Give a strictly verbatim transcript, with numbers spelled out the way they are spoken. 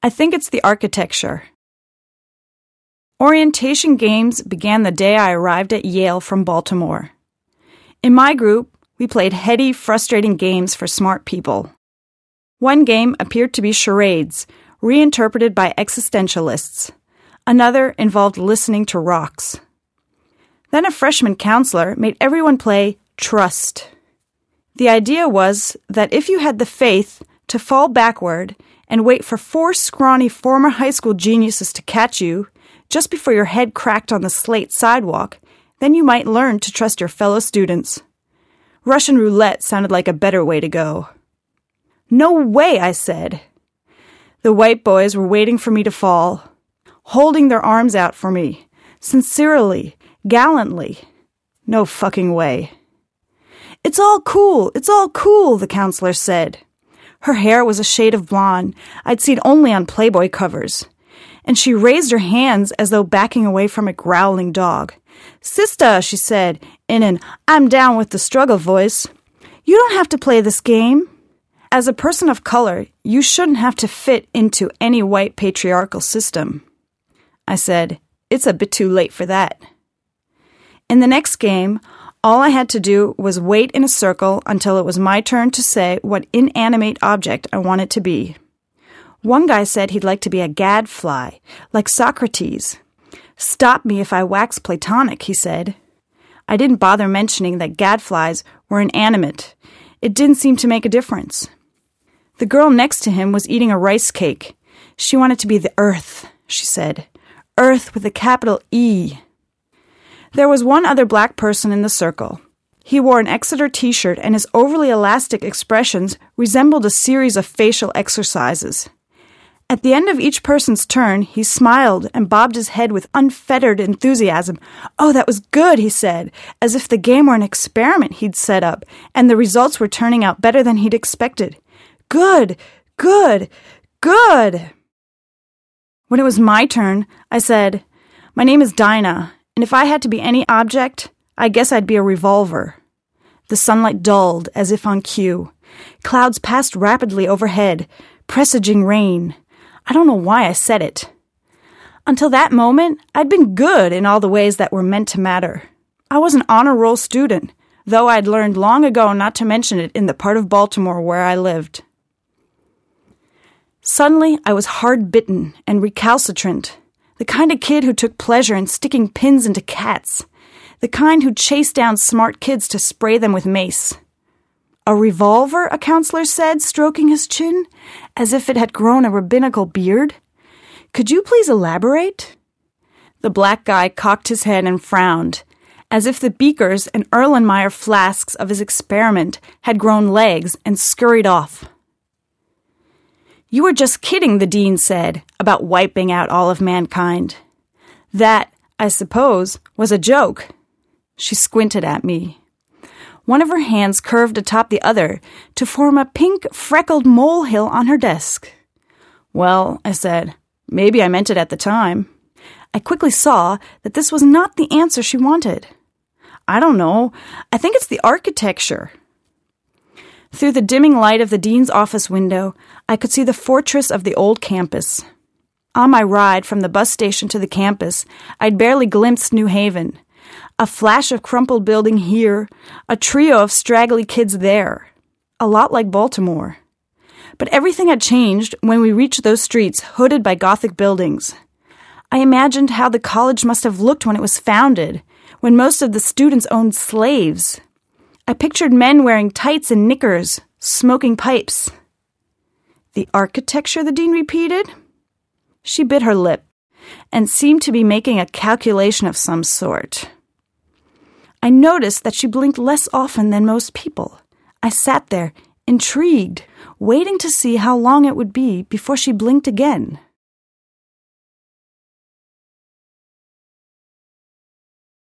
I think it's the architecture. Orientation games began the day I arrived at Yale from Baltimore. In my group, we played heady, frustrating games for smart people. One game appeared to be charades, reinterpreted by existentialists. Another involved listening to rocks. Then a freshman counselor made everyone play Trust. The idea was that if you had the faith to fall backward and wait for four scrawny former high school geniuses to catch you just before your head cracked on the slate sidewalk, then you might learn to trust your fellow students. Russian roulette sounded like a better way to go. No way, I said. The white boys were waiting for me to fall, holding their arms out for me, sincerely, gallantly. No fucking way. It's all cool, it's all cool, the counselor said. Her hair was a shade of blonde I'd seen only on Playboy covers, and she raised her hands as though backing away from a growling dog. Sister, she said, in an I'm down with the struggle voice, you don't have to play this game. As a person of color, you shouldn't have to fit into any white patriarchal system. I said, it's a bit too late for that. In the next game, all I had to do was wait in a circle until it was my turn to say what inanimate object I wanted to be. One guy said he'd like to be a gadfly, like Socrates. Stop me if I wax Platonic, he said. I didn't bother mentioning that gadflies were inanimate. It didn't seem to make a difference. The girl next to him was eating a rice cake. She wanted to be the Earth, she said. Earth with a capital E. There was one other black person in the circle. He wore an Exeter t-shirt and his overly elastic expressions resembled a series of facial exercises. At the end of each person's turn, he smiled and bobbed his head with unfettered enthusiasm. Oh, that was good, he said, as if the game were an experiment he'd set up, and the results were turning out better than he'd expected. Good, good, good. When it was my turn, I said, my name is Dinah, and if I had to be any object, I guess I'd be a revolver. The sunlight dulled, as if on cue. Clouds passed rapidly overhead, presaging rain. I don't know why I said it. Until that moment, I'd been good in all the ways that were meant to matter. I was an honor roll student, though I'd learned long ago not to mention it in the part of Baltimore where I lived. Suddenly, I was hard-bitten and recalcitrant. The kind of kid who took pleasure in sticking pins into cats. The kind who chased down smart kids to spray them with mace. A revolver, a counselor said, stroking his chin, as if it had grown a rabbinical beard. Could you please elaborate? The black guy cocked his head and frowned, as if the beakers and Erlenmeyer flasks of his experiment had grown legs and scurried off. You were just kidding, the dean said, about wiping out all of mankind. That, I suppose, was a joke. She squinted at me. One of her hands curved atop the other to form a pink, freckled molehill on her desk. Well, I said, maybe I meant it at the time. I quickly saw that this was not the answer she wanted. I don't know. I think it's the architecture. Through the dimming light of the dean's office window, I could see the fortress of the old campus. On my ride from the bus station to the campus, I'd barely glimpsed New Haven. A flash of crumpled building here, a trio of straggly kids there. A lot like Baltimore. But everything had changed when we reached those streets hooded by Gothic buildings. I imagined how the college must have looked when it was founded, when most of the students owned slaves. I pictured men wearing tights and knickers, smoking pipes. The architecture, the dean repeated. She bit her lip and seemed to be making a calculation of some sort. I noticed that she blinked less often than most people. I sat there, intrigued, waiting to see how long it would be before she blinked again.